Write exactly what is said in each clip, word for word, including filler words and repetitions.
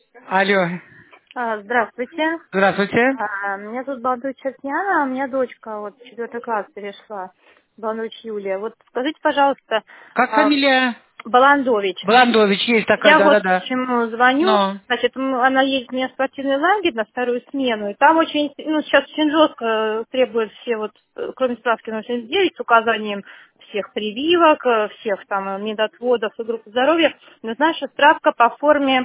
Алло. А, Здравствуйте. Здравствуйте. А, Меня зовут Балдуч Татьяна, а у меня дочка вот в четвертый класс перешла, Балдуч Юлия. Вот скажите, пожалуйста, Как а, фамилия? Баландович. Бландович, есть такая, Я вот да-да-да. почему звоню. Но. Значит, м, она едет у меня в спортивный лагерь на вторую смену, и там очень, ну, сейчас очень жестко требуют все вот, э, кроме справки номер семьдесят девять, с указанием всех прививок, э, всех там э, медотводов и группы здоровья, нужна еще справка по форме,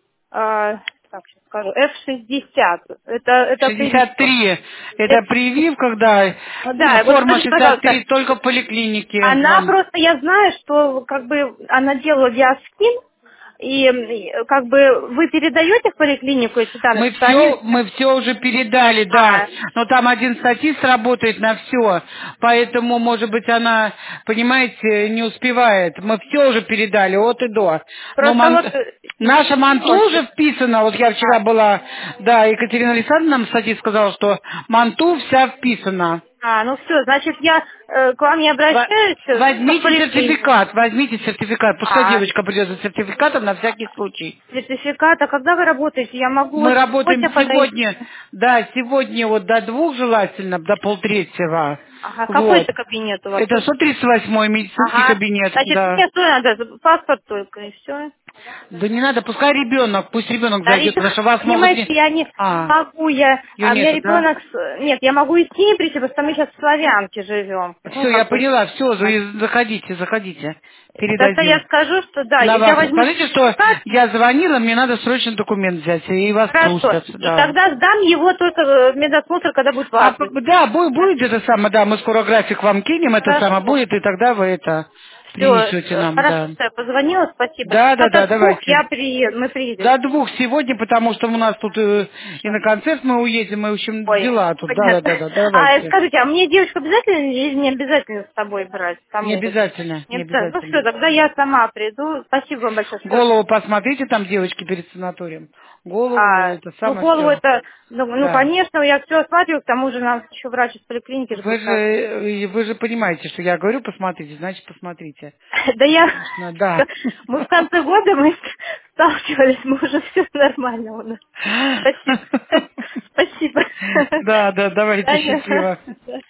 э, так, сейчас скажу, эф шестьдесят. Это, это шестьдесят прививка. три. Это Это- прививка, да. да, вот Форма скажите, шестьдесят пожалуйста, три только в поликлинике она вам. просто, я знаю, что как бы она делала диаскин, и м, как бы вы передаете в поликлинику эти данные, Мы что они... все, мы все уже передали, да. А, Но там один статист работает на все, поэтому, может быть, она, понимаете, не успевает. Мы все уже передали от и до. Но просто ман- вот э, наша не манту уже может. вписана. Вот я вчера А, была, да, Екатерина Александровна нам статист сказала, что манту вся вписана. а, ну все, значит, я э, к вам не Во- обращаюсь, э, ну, в Возьмите поликлинику. сертификат, возьмите сертификат. Пускай А, девочка придет за сертификатом на всякий случай. сертификат, а когда вы работаете? Я могу Мы вот работаем сегодня подойти. сегодня, да, сегодня вот до двух желательно, до полтретьего. Ага, какой Вот. это кабинет у вас? Это сто тридцать восьмой медицинский Ага, кабинет, значит, да. мне что надо? Паспорт только, и все. Да не надо, пускай ребенок, пусть ребенок А зайдет, потому ребенок, что вас могут понимаете, не... я не А, могу, я, ее а у меня нету, да? ребенок, с- нет, я могу и с ней прийти, потому что мы сейчас в Славянке живем. Ну, Все, я как бы, поняла, все, а, заходите, заходите, тогда я передадим. скажу, что да, На я вас. возьму Скажите, что сертификат, я звонила, мне надо срочно документ взять, и вас хорошо, пустят, и да. тогда сдам его только э, в медосмотр, когда будет в А, п- августе. да, будет, Да? будет это самое, да, мы скоро график вам кинем, это самое Хорошо. будет, и тогда вы это Все, принесете нам, хорошо, да. что я позвонила, спасибо. Да, да, Сейчас да, от двух давайте. я приеду, мы приедем. До двух сегодня, потому что у нас тут э, и Хорошо. на концерт мы уедем, и, в общем, Ой, дела тут. Да, да, понятно. да, да, А давайте. скажите, а мне девочку обязательно или не обязательно с собой брать? Не Кому? обязательно, Не не обязательно. Ну все, обязательно. тогда я сама приду. Спасибо вам большое. Все. Голову посмотрите, там девочки перед санаторием. Голову, А, это ну самое голову все. это, ну, ну, Да. конечно, я все осматриваю, к тому же нам еще врач из поликлиники же Вы будет же, так. э, вы же понимаете, что я говорю, посмотрите, значит, посмотрите. Да я, Конечно, да. мы в конце года мы сталкивались, мы уже все нормально у нас. Спасибо. Спасибо. Да, да, До давайте свидания. счастливо. Да.